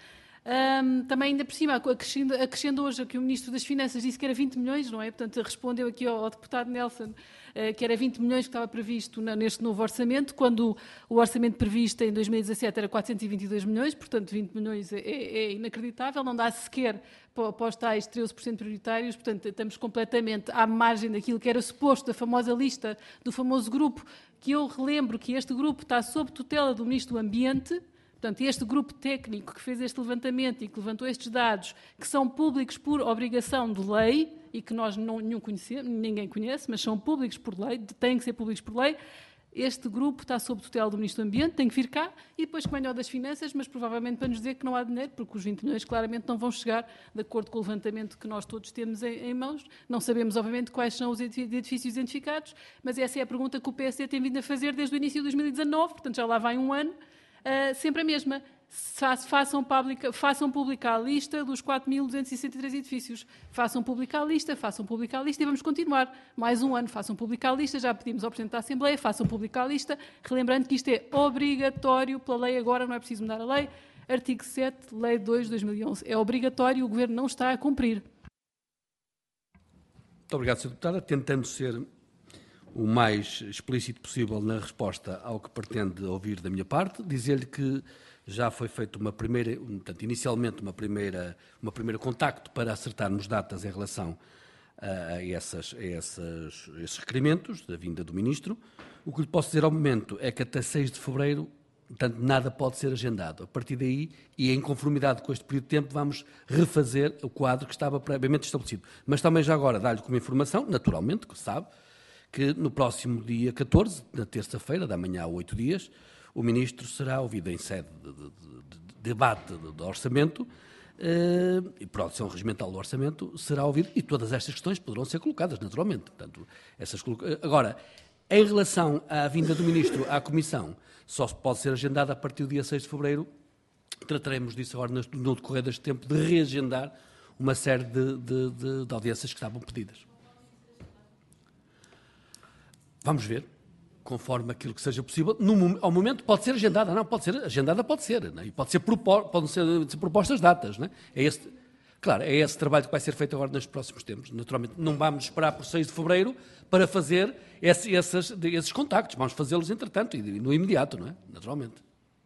Um, também, ainda por cima, acrescendo, acrescendo hoje que o Ministro das Finanças disse que era vinte milhões, não é? Portanto, respondeu aqui ao, ao deputado Nelson uh, que era vinte milhões que estava previsto na, neste novo orçamento, quando o orçamento previsto em dois mil e dezassete era quatrocentos e vinte e dois milhões, portanto, vinte milhões é, é inacreditável, não dá sequer para, para os tais treze por cento prioritários, portanto, estamos completamente à margem daquilo que era suposto, da famosa lista, do famoso grupo, que eu relembro que este grupo está sob tutela do Ministro do Ambiente. Portanto, este grupo técnico que fez este levantamento e que levantou estes dados, que são públicos por obrigação de lei e que nós não, nenhum conhecemos, ninguém conhece, mas são públicos por lei, têm que ser públicos por lei, este grupo está sob tutela do Ministro do Ambiente, tem que vir cá e depois que venha ao das Finanças, mas provavelmente para nos dizer que não há dinheiro, porque os vinte milhões claramente não vão chegar de acordo com o levantamento que nós todos temos em, em mãos. Não sabemos, obviamente, quais são os edifícios identificados, mas essa é a pergunta que o P S D tem vindo a fazer desde o início de dois mil e dezanove, portanto já lá vai um ano. Uh, sempre a mesma. Façam, publica, façam publicar a lista dos quatro mil duzentos e sessenta e três edifícios. Façam publicar a lista, façam publicar a lista e vamos continuar. Mais um ano, façam publicar a lista. Já pedimos ao Presidente da Assembleia, façam publicar a lista. Relembrando que isto é obrigatório pela lei agora, não é preciso mudar a lei. Artigo sete, Lei dois de dois mil e onze. É obrigatório e o Governo não está a cumprir. Muito obrigado, senhora Deputada. Tentando ser o mais explícito possível na resposta ao que pretende ouvir da minha parte, dizer-lhe que já foi feito uma primeira, portanto, inicialmente uma primeira, uma primeiro contacto para acertarmos datas em relação a, essas, a essas, esses requerimentos da vinda do Ministro. O que lhe posso dizer ao momento é que até seis de fevereiro, portanto, nada pode ser agendado. A partir daí, e em conformidade com este período de tempo, vamos refazer o quadro que estava previamente estabelecido. Mas também já agora dar-lhe como informação, naturalmente, que sabe, que no próximo dia catorze, na terça-feira, da manhã a oito dias, o Ministro será ouvido em sede de, de, de, de debate do de orçamento, eh, e por audição regimental do orçamento, será ouvido, e todas estas questões poderão ser colocadas, naturalmente. Portanto, essas, agora, em relação à vinda do Ministro à Comissão, só pode ser agendada a partir do dia seis de fevereiro, trataremos disso agora no decorrer deste tempo, de reagendar uma série de, de, de, de audiências que estavam pedidas. Vamos ver, conforme aquilo que seja possível. No, ao momento pode ser agendada, não, pode ser agendada, pode ser, não é? E pode ser, propor, podem ser, ser propostas datas, não é? É esse, claro, é esse trabalho que vai ser feito agora nos próximos tempos. Naturalmente, não vamos esperar por seis de fevereiro para fazer esse, esses, esses contactos, vamos fazê-los entretanto e no imediato, não é? Naturalmente.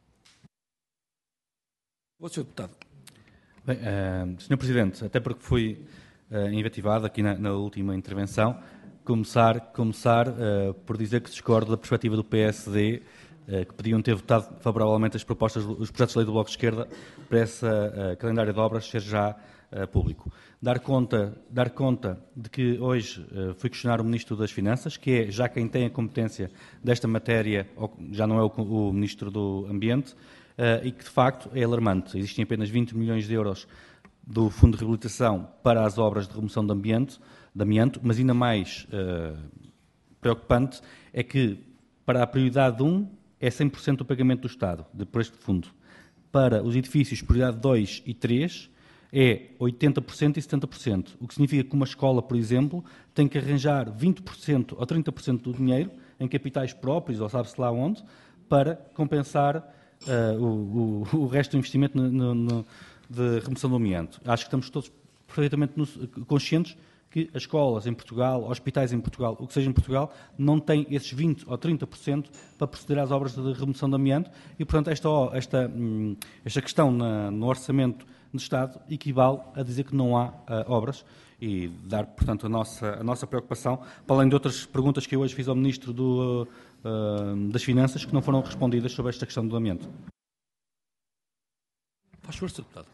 O senhor Deputado. Bem, uh, senhor Presidente, até porque fui uh, inventivado aqui na, na última intervenção, Começar, começar uh, por dizer que discordo da perspectiva do P S D, uh, que podiam ter votado favoravelmente as propostas, os projetos de lei do Bloco de Esquerda para esse uh, calendário de obras ser já uh, público. Dar conta, dar conta de que hoje uh, fui questionar o Ministro das Finanças, que é já quem tem a competência desta matéria, já não é o, o Ministro do Ambiente, uh, e que de facto é alarmante. Existem apenas vinte milhões de euros do Fundo de Reabilitação para as obras de remoção de ambiente, de amianto, mas ainda mais uh, preocupante é que para a prioridade um é cem por cento do pagamento do Estado de, por este fundo. Para os edifícios prioridade dois e três é oitenta por cento e setenta por cento, o que significa que uma escola, por exemplo, tem que arranjar vinte por cento ou trinta por cento do dinheiro em capitais próprios, ou sabe-se lá onde, para compensar uh, o, o, o resto do investimento no, no, no, de remoção do amianto. Acho que estamos todos perfeitamente conscientes que as escolas em Portugal, hospitais em Portugal, o que seja em Portugal, não têm esses vinte ou trinta por cento para proceder às obras de remoção de amianto e, portanto, esta, esta, esta questão na, no orçamento do Estado equivale a dizer que não há uh, obras e dar, portanto, a nossa, a nossa preocupação, para além de outras perguntas que eu hoje fiz ao Ministro do, uh, das Finanças, que não foram respondidas sobre esta questão do amianto. Faz favor, senhor Deputado.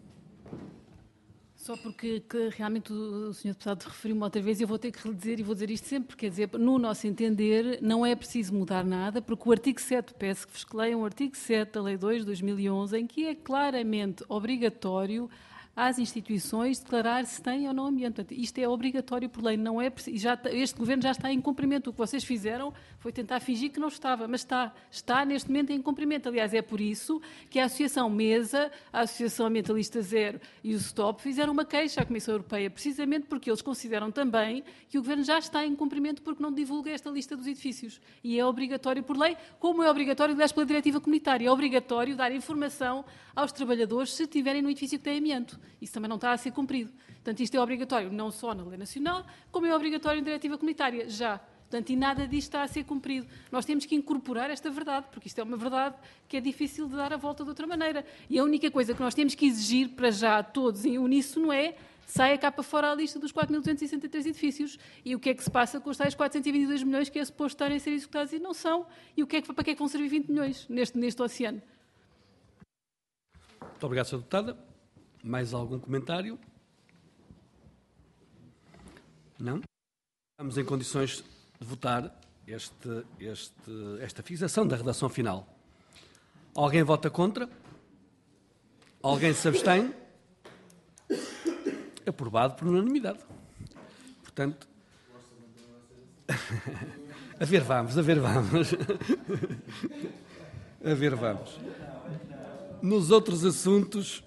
Só porque que realmente o senhor Deputado referiu-me outra vez, eu vou ter que dizer, e vou dizer isto sempre, quer dizer, no nosso entender, não é preciso mudar nada, porque o artigo sete, peço que vos leiam o artigo sete da Lei dois de dois mil e onze, em que é claramente obrigatório às instituições declarar se têm ou não ambiente. Portanto, isto é obrigatório por lei, não é, já, este Governo já está em cumprimento. O que vocês fizeram foi tentar fingir que não estava, mas está, está neste momento em cumprimento. Aliás, é por isso que a Associação Mesa, a Associação Ambientalista Zero e o STOP fizeram uma queixa à Comissão Europeia, precisamente porque eles consideram também que o Governo já está em cumprimento porque não divulga esta lista dos edifícios. E é obrigatório por lei, como é obrigatório, aliás, pela diretiva comunitária. É obrigatório dar informação aos trabalhadores se tiverem no edifício que tem amianto. Isso também não está a ser cumprido. Portanto, isto é obrigatório não só na lei nacional, como é obrigatório na diretiva comunitária, já. Portanto, e nada disto está a ser cumprido. Nós temos que incorporar esta verdade, porque isto é uma verdade que é difícil de dar a volta de outra maneira. E a única coisa que nós temos que exigir para já todos em uníssono é saia cá para fora a lista dos quatro mil duzentos e sessenta e três edifícios e o que é que se passa com os tais quatrocentos e vinte e dois milhões que é suposto estarem a ser executados e não são, e o que é que, para que é que vão servir vinte milhões neste, neste oceano. Muito obrigado, senhora Deputada. Mais algum comentário? Não? Estamos em condições de votar este, este, esta fixação da redação final. Alguém vota contra? Alguém se abstém? Aprovado por unanimidade. Portanto, a ver vamos, a ver vamos. A ver vamos. Nos outros assuntos,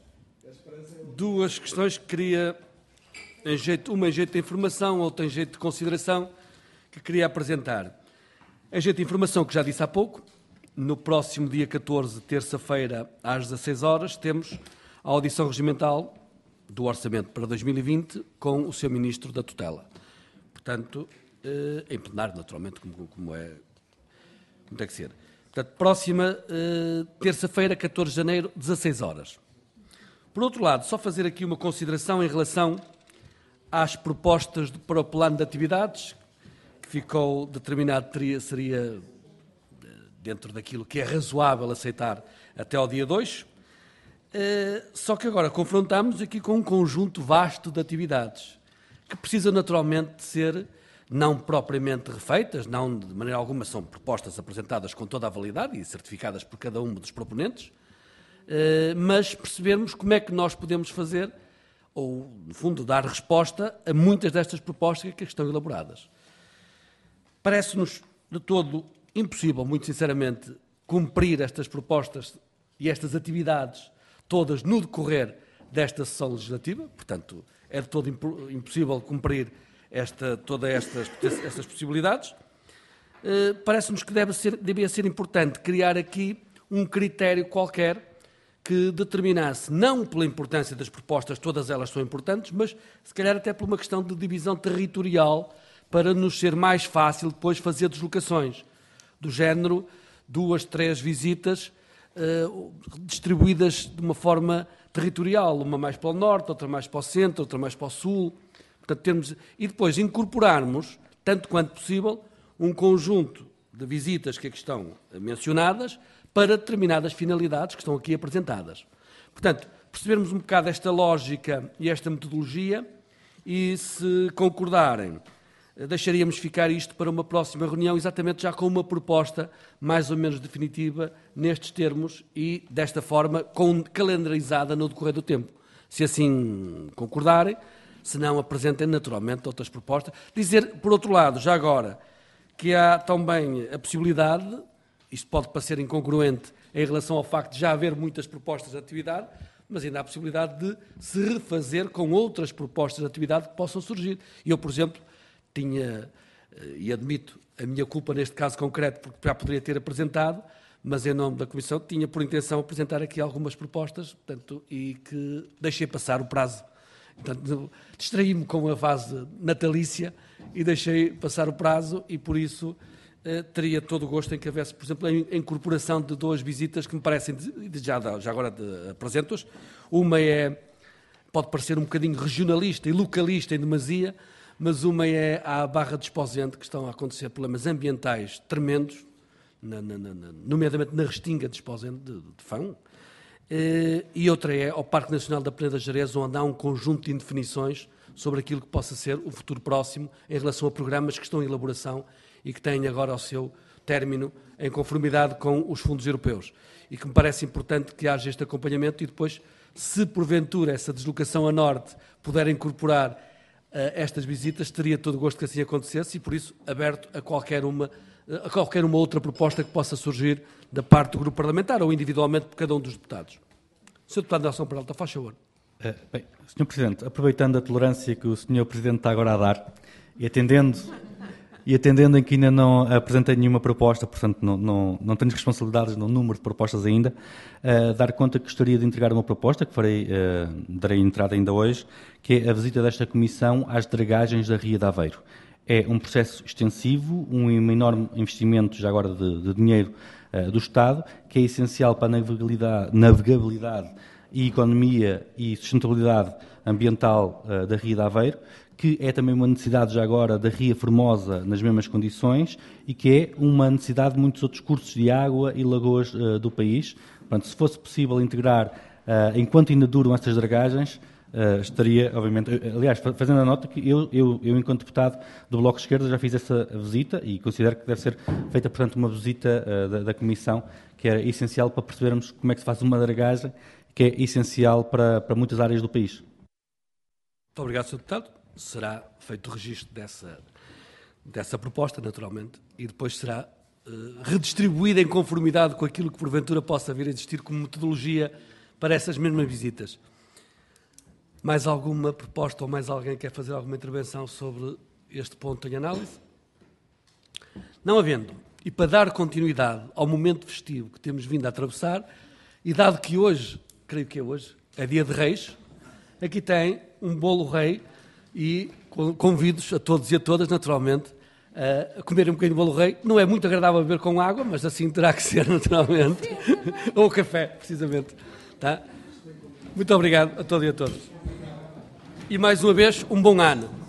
duas questões que queria, em jeito, uma em jeito de informação, outra em jeito de consideração, que queria apresentar. Em jeito de informação, que já disse há pouco, no próximo dia catorze, terça-feira, às dezasseis horas, temos a audição regimental do Orçamento para dois mil e vinte com o senhor Ministro da Tutela. Portanto, eh, em plenário, naturalmente, como, como, é, como tem que ser. Portanto, próxima eh, terça-feira, catorze de janeiro, dezasseis horas. Por outro lado, só fazer aqui uma consideração em relação às propostas de, para o plano de atividades, que ficou determinado, teria, seria dentro daquilo que é razoável aceitar até ao dia dois, uh, só que agora confrontamos aqui com um conjunto vasto de atividades, que precisam naturalmente de ser não propriamente refeitas, não de maneira alguma, são propostas apresentadas com toda a validade e certificadas por cada um dos proponentes, uh, mas percebermos como é que nós podemos fazer, ou, no fundo, dar resposta a muitas destas propostas que estão elaboradas. Parece-nos de todo impossível, muito sinceramente, cumprir estas propostas e estas atividades todas no decorrer desta sessão legislativa, portanto, é de todo impossível cumprir esta, todas estas, estas possibilidades. Uh, parece-nos que deve ser, devia ser importante criar aqui um critério qualquer que determinasse, não pela importância das propostas, todas elas são importantes, mas se calhar até por uma questão de divisão territorial, para nos ser mais fácil depois fazer deslocações, do género duas, três visitas uh, distribuídas de uma forma territorial, uma mais para o norte, outra mais para o centro, outra mais para o sul, portanto, termos, e depois incorporarmos, tanto quanto possível, um conjunto de visitas que aqui estão mencionadas para determinadas finalidades que estão aqui apresentadas. Portanto, percebermos um bocado esta lógica e esta metodologia e, se concordarem, deixaríamos ficar isto para uma próxima reunião, exatamente já com uma proposta mais ou menos definitiva nestes termos e, desta forma, com, calendarizada no decorrer do tempo. Se assim concordarem, se não, apresentem naturalmente outras propostas. Dizer, por outro lado, já agora, que há também a possibilidade, isto pode parecer incongruente em relação ao facto de já haver muitas propostas de atividade, mas ainda há a possibilidade de se refazer com outras propostas de atividade que possam surgir. Eu, por exemplo, tinha, e admito a minha culpa neste caso concreto, porque já poderia ter apresentado, mas em nome da Comissão tinha por intenção apresentar aqui algumas propostas, portanto, e que deixei passar o prazo. Portanto, distraí-me com a fase natalícia e deixei passar o prazo e, por isso, eh, teria todo o gosto em que houvesse, por exemplo, a incorporação de duas visitas que me parecem, já, já agora apresento-as. Uma é, pode parecer um bocadinho regionalista e localista em demasia, mas uma é à Barra de Esposende, que estão a acontecer problemas ambientais tremendos, na, na, na, nomeadamente na Restinga de Esposende, de, de Fão, eh, e outra é ao Parque Nacional da Peneda Gerês, onde há um conjunto de indefinições sobre aquilo que possa ser o futuro próximo em relação a programas que estão em elaboração e que têm agora o seu término em conformidade com os fundos europeus. E que me parece importante que haja este acompanhamento e depois se porventura essa deslocação a norte puder incorporar uh, estas visitas, teria todo o gosto que assim acontecesse e, por isso, aberto a qualquer uma, a qualquer uma outra proposta que possa surgir da parte do grupo parlamentar ou individualmente por cada um dos deputados. senhor Deputado Nelson Peralta, faz favor. Uh, bem, senhor Presidente, aproveitando a tolerância que o senhor Presidente está agora a dar e atendendo, e atendendo em que ainda não apresentei nenhuma proposta, portanto não, não, não tenho responsabilidades no número de propostas ainda, uh, dar conta que gostaria de entregar uma proposta, que farei, uh, darei entrada ainda hoje, que é a visita desta Comissão às dragagens da Ria de Aveiro. É um processo extensivo, um enorme investimento já agora de, de dinheiro uh, do Estado, que é essencial para a navegabilidade, navegabilidade e economia e sustentabilidade ambiental uh, da Ria de Aveiro, que é também uma necessidade já agora da Ria Formosa nas mesmas condições e que é uma necessidade de muitos outros cursos de água e lagoas uh, do país. Portanto, se fosse possível integrar, uh, enquanto ainda duram estas dragagens, uh, estaria, obviamente, aliás, fazendo a nota que eu, eu, eu, enquanto deputado do Bloco de Esquerda, já fiz essa visita e considero que deve ser feita, portanto, uma visita uh, da, da Comissão, que é essencial para percebermos como é que se faz uma dragagem, que é essencial para, para muitas áreas do país. Muito obrigado, senhor Deputado. Será feito o registro dessa, dessa proposta, naturalmente, e depois será uh, redistribuída em conformidade com aquilo que porventura possa vir a existir como metodologia para essas mesmas visitas. Mais alguma proposta ou mais alguém quer fazer alguma intervenção sobre este ponto em análise? Não havendo, e para dar continuidade ao momento festivo que temos vindo a atravessar, e dado que hoje, creio que é hoje, é dia de Reis, aqui tem um bolo rei e convido-os a todos e a todas, naturalmente, a comerem um bocadinho de bolo rei. Não é muito agradável beber com água, mas assim terá que ser, naturalmente. Ou café, precisamente. Tá? Muito obrigado a todos e a todas. E mais uma vez, um bom ano.